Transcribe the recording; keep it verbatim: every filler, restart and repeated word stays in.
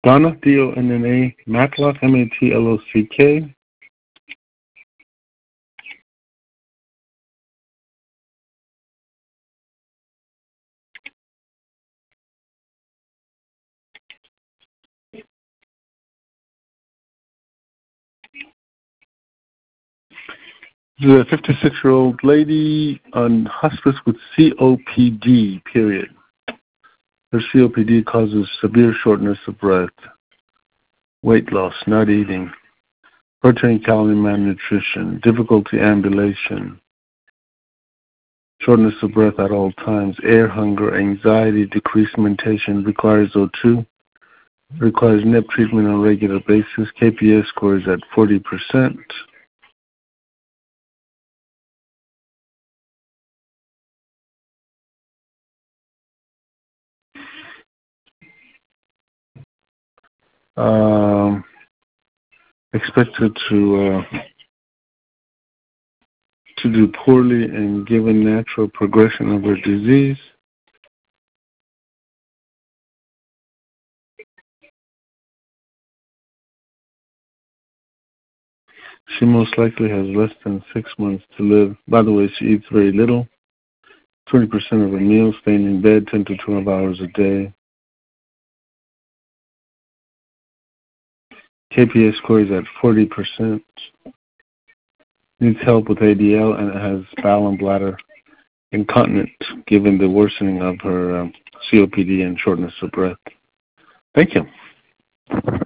Donna, D O N N A, Matlock, M A T L O C K. This is a fifty-six-year-old lady on hospice with C O P D, period. Her C O P D causes severe shortness of breath, weight loss, not eating, protein calorie malnutrition, difficulty ambulation, shortness of breath at all times, air hunger, anxiety, decreased mentation, requires O two, requires N E P treatment on a regular basis. K P S score is at forty percent. Um, expected to uh, to do poorly and given natural progression of her disease. She most likely has less than six months to live. By the way, she eats very little, twenty percent of her meals, staying in bed ten to twelve hours a day. K P S score is at forty percent. Needs help with A D L and has bowel and bladder incontinence given the worsening of her um, C O P D and shortness of breath. Thank you.